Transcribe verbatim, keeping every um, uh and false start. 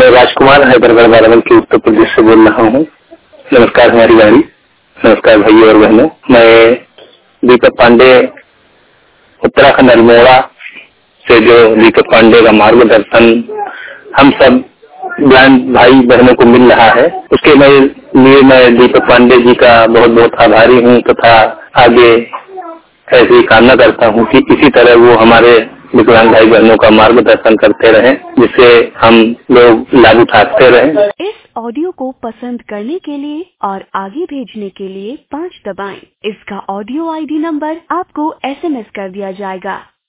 मैं राजकुमार हैदराबाद बाराबंकी उत्तर प्रदेश से बोल रहा हूँ। नमस्कार हमारी गाड़ी, नमस्कार भाइयों और बहनों। मैं दीपक पांडे उत्तराखंड अल्मोड़ा से जो दीपक पांडे का मार्गदर्शन हम सब ब्लाइंड भाई बहनों को मिल रहा है, उसके मैं लिए मैं दीपक पांडे जी का बहुत बहुत आभारी हूँ तथा आगे ऐसी कामना करता हूँ कि इसी तरह वो हमारे विकलांग भाई बहनों का मार्गदर्शन करते रहें, जिससे हम लोग लाभ उठाते रहें। इस ऑडियो को पसंद करने के लिए और आगे भेजने के लिए पाँच दबाएं। इसका ऑडियो आईडी नंबर आपको एसएमएस कर दिया जाएगा।